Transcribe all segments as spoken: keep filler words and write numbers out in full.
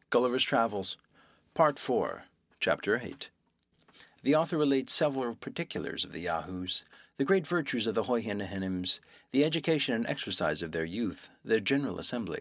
Gulliver's Travels, Part four, Chapter eight. The author relates several particulars of the Yahoos, the great virtues of the Houyhnhnms, the education and exercise of their youth, their general assembly.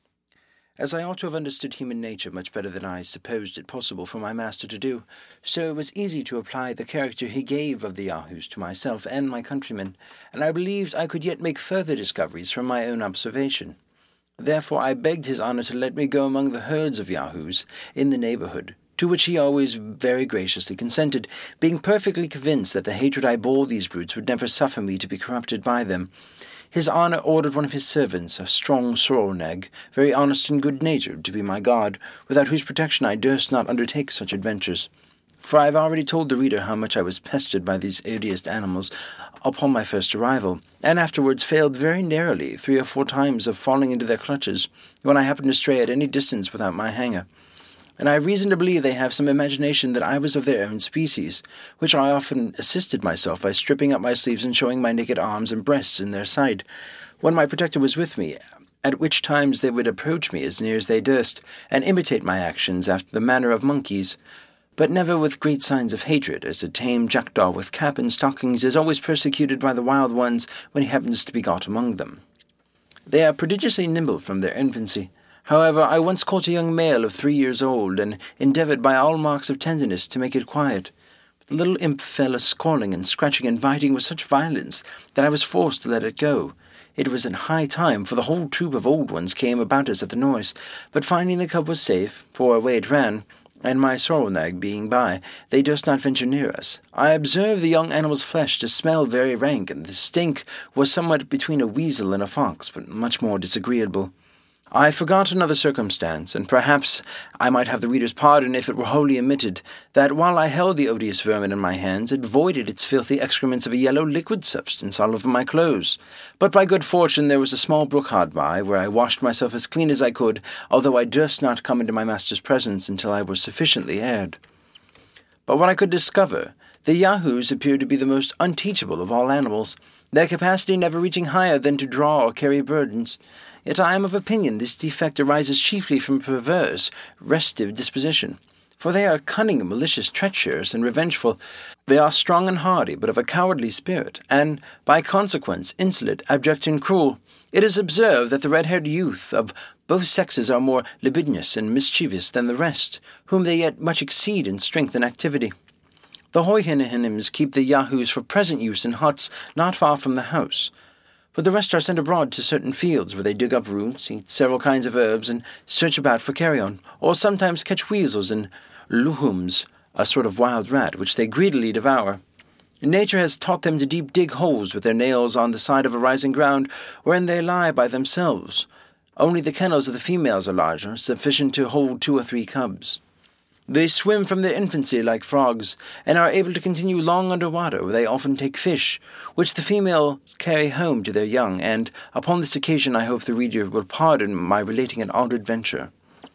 As I ought to have understood human nature much better than I supposed it possible for my master to do, so it was easy to apply the character he gave of the Yahoos to myself and my countrymen, and I believed I could yet make further discoveries from my own observation. Therefore I begged his honour to let me go among the herds of Yahoos in the neighbourhood, to which he always very graciously consented, being perfectly convinced that the hatred I bore these brutes would never suffer me to be corrupted by them. His honour ordered one of his servants, a strong sorrel nag, very honest and good-natured, to be my guard, without whose protection I durst not undertake such adventures. For I have already told the reader how much I was pestered by these odious animals upon my first arrival, and afterwards failed very narrowly three or four times of falling into their clutches, when I happened to stray at any distance without my hanger. And I have reason to believe they have some imagination that I was of their own species, which I often assisted myself by stripping up my sleeves and showing my naked arms and breasts in their sight, when my protector was with me, at which times they would approach me as near as they durst, and imitate my actions after the manner of monkeys, but never with great signs of hatred, as a tame jackdaw with cap and stockings is always persecuted by the wild ones when he happens to be got among them. They are prodigiously nimble from their infancy. However, I once caught a young male of three years old, and endeavoured by all marks of tenderness to make it quiet. The little imp fell a-squalling and scratching and biting with such violence that I was forced to let it go. It was in high time, for the whole troop of old ones came about us at the noise, but finding the cub was safe, for away it ran, and my sorrel nag being by, they durst not venture near us. I observed the young animal's flesh to smell very rank, and the stink was somewhat between a weasel and a fox, but much more disagreeable. I forgot another circumstance, and perhaps I might have the reader's pardon if it were wholly omitted, that while I held the odious vermin in my hands, it voided its filthy excrements of a yellow liquid substance all over my clothes. But by good fortune there was a small brook hard by, where I washed myself as clean as I could, although I durst not come into my master's presence until I was sufficiently aired. But what I could discover, the Yahoos appeared to be the most unteachable of all animals, their capacity never reaching higher than to draw or carry burdens. Yet I am of opinion this defect arises chiefly from a perverse, restive disposition. For they are cunning, malicious, treacherous, and revengeful. They are strong and hardy, but of a cowardly spirit, and, by consequence, insolent, abject, and cruel. It is observed that the red-haired youth of both sexes are more libidinous and mischievous than the rest, whom they yet much exceed in strength and activity. The Houyhnhnms keep the Yahoos for present use in huts not far from the house, but the rest are sent abroad to certain fields where they dig up roots, eat several kinds of herbs, and search about for carrion, or sometimes catch weasels and luhums, a sort of wild rat, which they greedily devour. Nature has taught them to deep dig holes with their nails on the side of a rising ground, wherein they lie by themselves. Only the kennels of the females are larger, sufficient to hold two or three cubs. They swim from their infancy like frogs, and are able to continue long under water, where they often take fish, which the females carry home to their young, and upon this occasion I hope the reader will pardon my relating an odd adventure.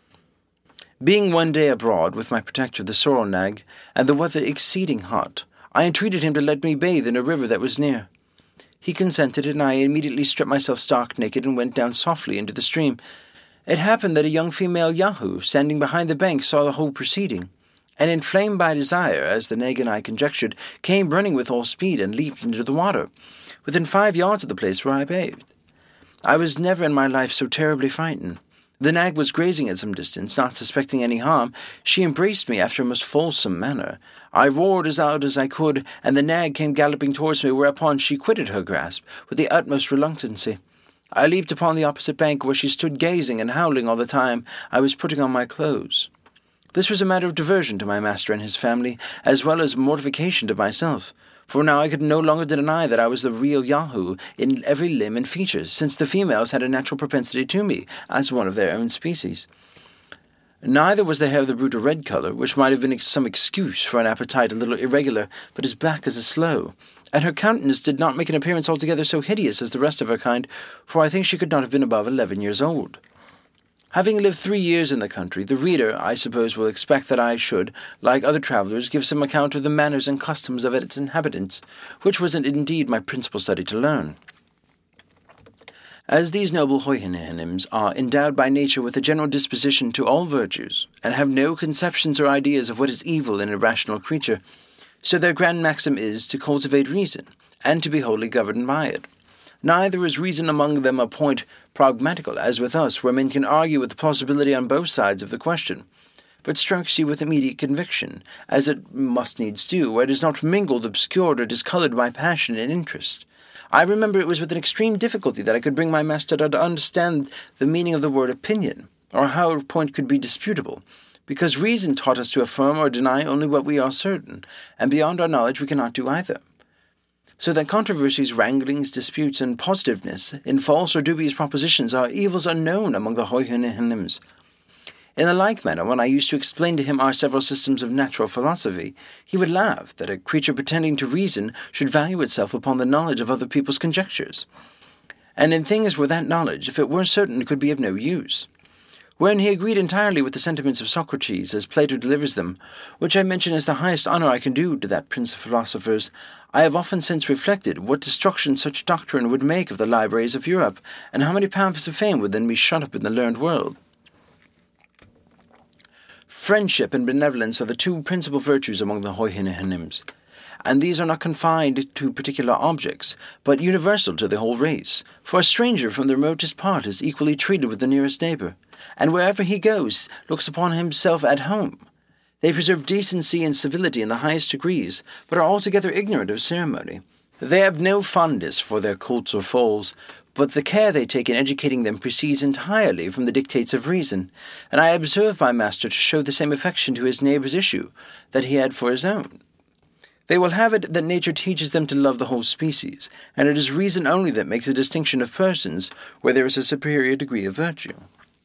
Being one day abroad with my protector the sorrel nag, and the weather exceeding hot, I entreated him to let me bathe in a river that was near. He consented, and I immediately stripped myself stark naked and went down softly into the stream. It happened that a young female Yahoo, standing behind the bank, saw the whole proceeding, and inflamed by desire, as the nag and I conjectured, came running with all speed and leaped into the water, within five yards of the place where I bathed. I was never in my life so terribly frightened. The nag was grazing at some distance, not suspecting any harm. She embraced me after a most fulsome manner. I roared as out as I could, and the nag came galloping towards me, whereupon she quitted her grasp with the utmost reluctancy. I leaped upon the opposite bank, where she stood gazing and howling all the time I was putting on my clothes. This was a matter of diversion to my master and his family, as well as mortification to myself, for now I could no longer deny that I was the real Yahoo in every limb and feature, since the females had a natural propensity to me, as one of their own species. Neither was the hair of the brute a red colour, which might have been some excuse for an appetite a little irregular, but as black as a sloe, and her countenance did not make an appearance altogether so hideous as the rest of her kind, for I think she could not have been above eleven years old. Having lived three years in the country, the reader, I suppose, will expect that I should, like other travellers, give some account of the manners and customs of its inhabitants, which was indeed my principal study to learn. As these noble Houyhnhnms are endowed by nature with a general disposition to all virtues, and have no conceptions or ideas of what is evil in a rational creature, so their grand maxim is to cultivate reason, and to be wholly governed by it. Neither is reason among them a point pragmatical, as with us, where men can argue with the plausibility on both sides of the question, but strikes you with immediate conviction, as it must needs do, where it is not mingled, obscured, or discoloured by passion and interest. I remember it was with an extreme difficulty that I could bring my master to understand the meaning of the word opinion, or how a point could be disputable, because reason taught us to affirm or deny only what we are certain, and beyond our knowledge we cannot do either. So that controversies, wranglings, disputes, and positiveness in false or dubious propositions are evils unknown among the Houyhnhnms. In the like manner, when I used to explain to him our several systems of natural philosophy, he would laugh that a creature pretending to reason should value itself upon the knowledge of other people's conjectures, and in things where that knowledge, if it were certain, could be of no use. Wherein he agreed entirely with the sentiments of Socrates, as Plato delivers them, which I mention as the highest honour I can do to that prince of philosophers, I have often since reflected what destruction such doctrine would make of the libraries of Europe, and how many paths of fame would then be shut up in the learned world. Friendship and benevolence are the two principal virtues among the Houyhnhnms, and these are not confined to particular objects, but universal to the whole race, for a stranger from the remotest part is equally treated with the nearest neighbour, and wherever he goes looks upon himself at home. They preserve decency and civility in the highest degrees, but are altogether ignorant of ceremony. They have no fondness for their colts or foals, but the care they take in educating them proceeds entirely from the dictates of reason, and I observe my master to show the same affection to his neighbour's issue that he had for his own. They will have it that nature teaches them to love the whole species, and it is reason only that makes a distinction of persons where there is a superior degree of virtue.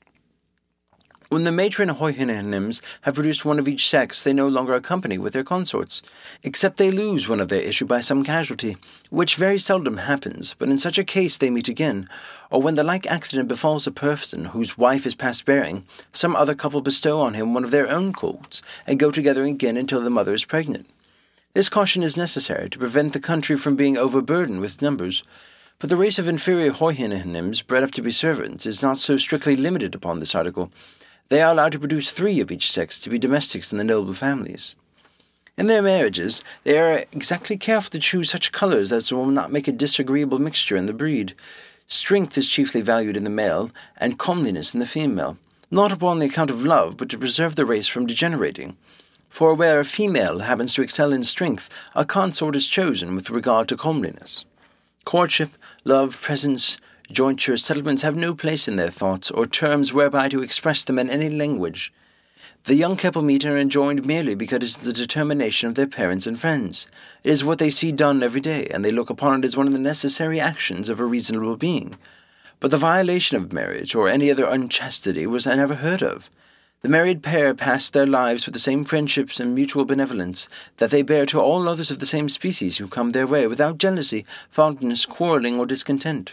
When the matron Houyhnhnms have produced one of each sex, they no longer accompany with their consorts, except they lose one of their issue by some casualty, which very seldom happens, but in such a case they meet again, or when the like accident befalls a person whose wife is past bearing, some other couple bestow on him one of their own colts, and go together again until the mother is pregnant. This caution is necessary to prevent the country from being overburdened with numbers, but the race of inferior Houyhnhnms bred up to be servants is not so strictly limited upon this article. They are allowed to produce three of each sex to be domestics in the noble families. In their marriages, they are exactly careful to choose such colours as will not make a disagreeable mixture in the breed. Strength is chiefly valued in the male, and comeliness in the female, not upon the account of love, but to preserve the race from degenerating. For where a female happens to excel in strength, a consort is chosen with regard to comeliness. Courtship, love, presents, jointure, settlements have no place in their thoughts, or terms whereby to express them in any language. The young couple meet and are enjoined merely because it is the determination of their parents and friends. It is what they see done every day, and they look upon it as one of the necessary actions of a reasonable being. But the violation of marriage, or any other unchastity, was never heard of. The married pair pass their lives with the same friendships and mutual benevolence that they bear to all others of the same species who come their way, without jealousy, fondness, quarrelling, or discontent.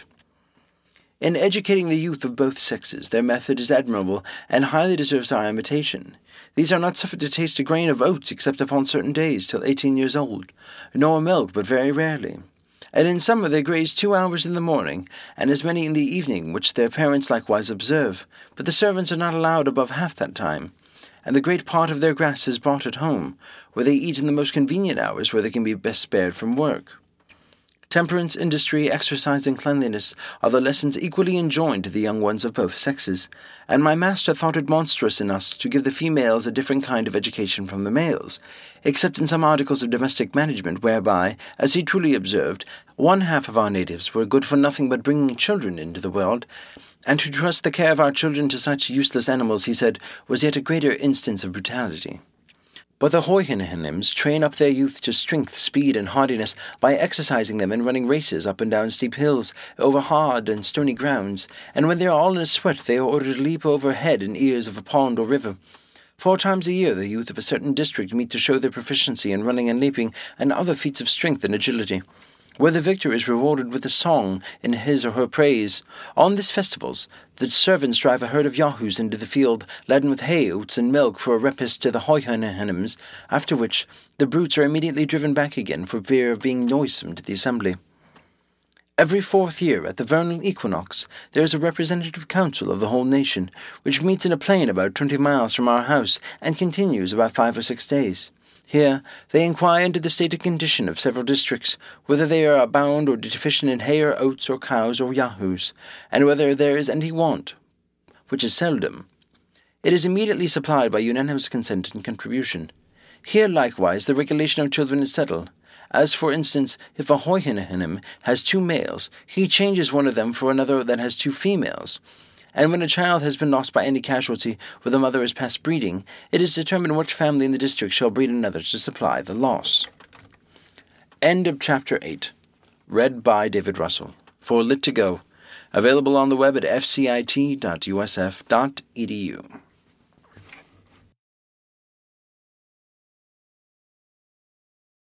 In educating the youth of both sexes, their method is admirable, and highly deserves our imitation. These are not suffered to taste a grain of oats except upon certain days till eighteen years old, nor milk but very rarely. And in summer they graze two hours in the morning, and as many in the evening, which their parents likewise observe, but the servants are not allowed above half that time, and the great part of their grass is bought at home, where they eat in the most convenient hours where they can be best spared from work. Temperance, industry, exercise, and cleanliness are the lessons equally enjoined to the young ones of both sexes, and my master thought it monstrous in us to give the females a different kind of education from the males, except in some articles of domestic management, whereby, as he truly observed, one half of our natives were good for nothing but bringing children into the world, and to trust the care of our children to such useless animals, he said, was yet a greater instance of brutality. But the Houyhnhnms train up their youth to strength, speed, and hardiness by exercising them in running races up and down steep hills, over hard and stony grounds, and when they are all in a sweat they are ordered to leap over head and ears of a pond or river. Four times a year the youth of a certain district meet to show their proficiency in running and leaping, and other feats of strength and agility, where the victor is rewarded with a song in his or her praise. On these festivals, the servants drive a herd of Yahoos into the field, laden with hay, oats, and milk for a repast to the Houyhnhnms, after which the brutes are immediately driven back again for fear of being noisome to the assembly. Every fourth year, at the vernal equinox, there is a representative council of the whole nation, which meets in a plain about twenty miles from our house, and continues about five or six days. Here they inquire into the state and condition of several districts, whether they are abound or deficient in hay or oats or cows or yahoos, and whether there is any want, which is seldom. It is immediately supplied by unanimous consent and contribution. Here likewise the regulation of children is settled. As, for instance, if a Hoyhinahinim has two males, he changes one of them for another that has two females. And when a child has been lost by any casualty, or the mother is past breeding, it is determined which family in the district shall breed another to supply the loss. End of Chapter eight. Read by David Russell. For Lit to Go. Available on the web at f c i t dot u s f dot e d u.